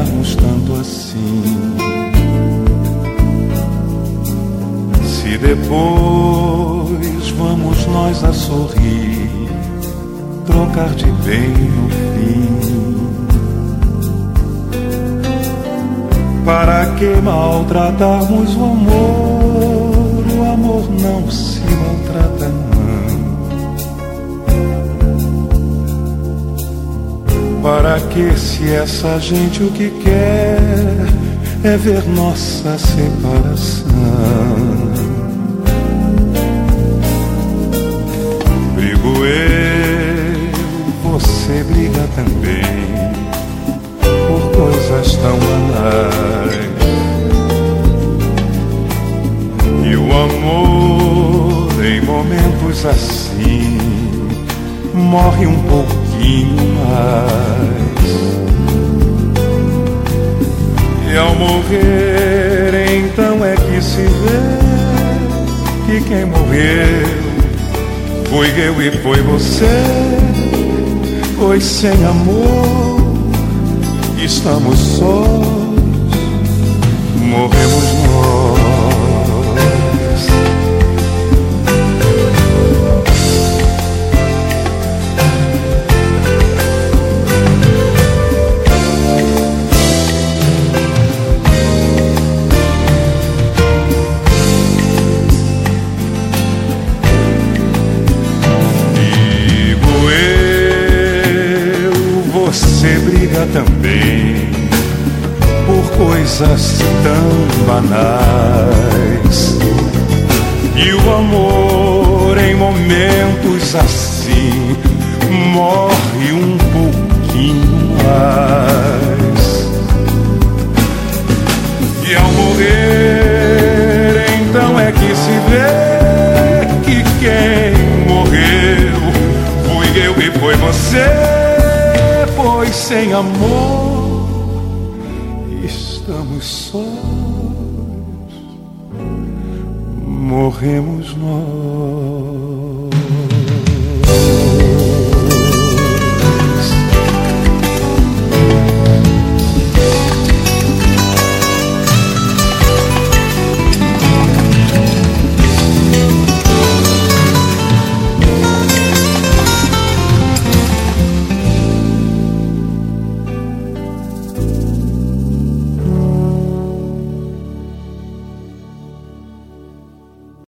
brigarmos tanto assim. Se depois vamos nós a sorrir, trocar de bem no fim, para que maltratarmos o amor? O amor não se maltrata, não. Para que, se essa gente o que quer é ver nossa separação? Brigo eu, você briga também, por coisas tão banais. E o amor, em momentos assim, morre um pouquinho mais. E ao morrer, então é que se vê que quem morreu fui eu e foi você. Pois sem amor estamos sós, morremos nós. Você briga também por coisas tão banais. E o amor, em momentos assim, morre um pouquinho mais. E ao morrer, então é que se vê que quem morreu fui eu e foi você. Pois sem amor estamos sós, morremos nós.